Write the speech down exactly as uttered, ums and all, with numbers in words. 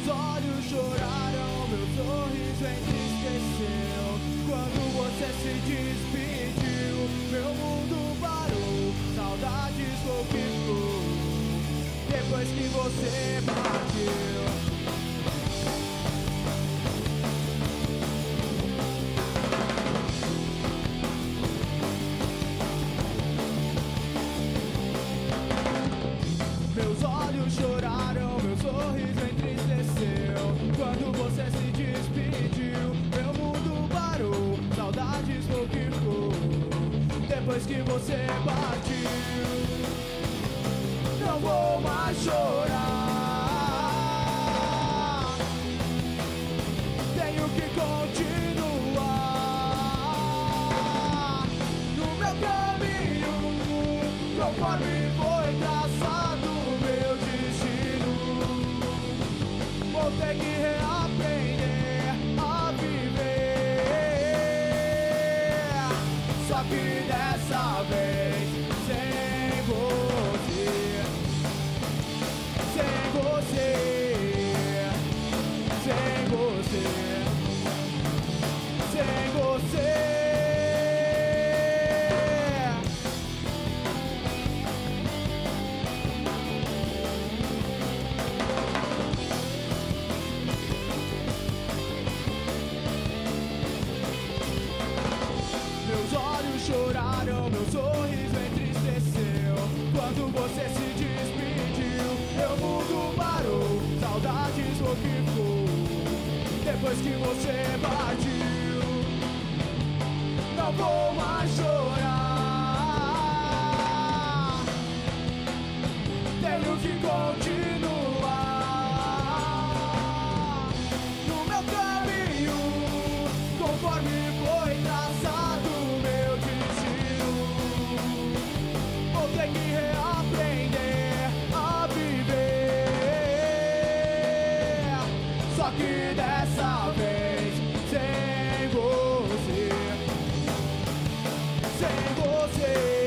Meus olhos choraram, meu sorriso entristeceu. Quando você se despediu, meu mundo parou, saudades conquistou. Depois que você partiu, meus olhos choraram, meu sorriso entristeceu. Quando você se despediu, meu mundo parou, saudades conquistou. Depois que você partiu, não vou mais chorar. Tenho que continuar no meu caminho, conforme foi traçado meu destino. Vou ter que reaprender a viver, só que dessa vez sem você. Sem você, sem você, sem você. Meus olhos choraram, meu sorriso entristeceu. Quando você se despediu, meu mundo parou, saudades conquistou. Depois que você partiu, não vou mais chorar. Tenho que continuar no meu caminho, conforme foi traçado meu destino. Vou ter que reaprender a viver, só que dessa vez sem você, sem você.